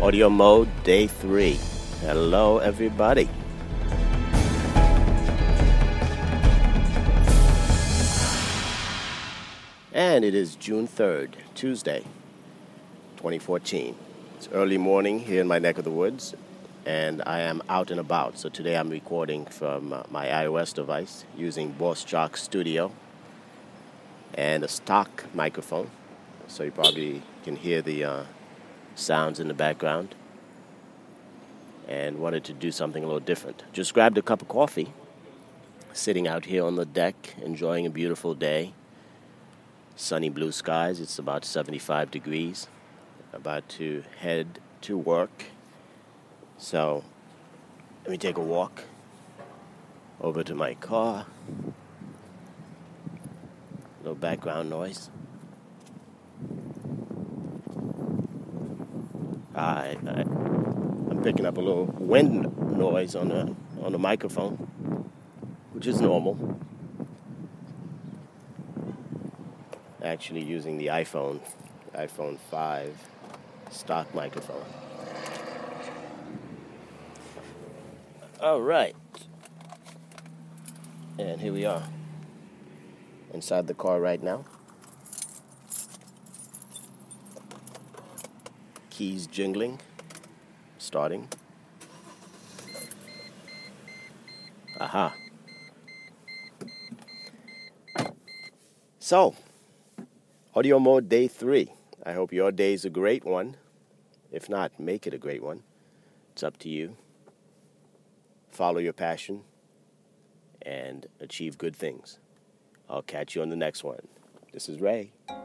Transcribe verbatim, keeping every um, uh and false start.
Audio mode, day three. Hello, everybody. And it is June third, Tuesday, twenty fourteen. It's early morning here in my neck of the woods, and I am out and about. So today I'm recording from uh, my iOS device using Boss Jock Studio and a stock microphone. So you probably can hear the uh, sounds in the background. And wanted to do something a little different. Just grabbed a cup of coffee, sitting out here on the deck, enjoying a beautiful day. Sunny blue skies, it's about seventy-five degrees. About to head to work. So, let me take a walk over to my car. A little background noise. I, I, I'm picking up a little wind noise on the on the microphone, which is normal. Actually using the iPhone, iPhone five stock microphone. All right. And here we are. Inside the car right now. Keys jingling. Starting. Aha. So, audio mode day three. I hope your day's a great one. If not, make it a great one. It's up to you. Follow your passion and achieve good things. I'll catch you on the next one. This is Ray.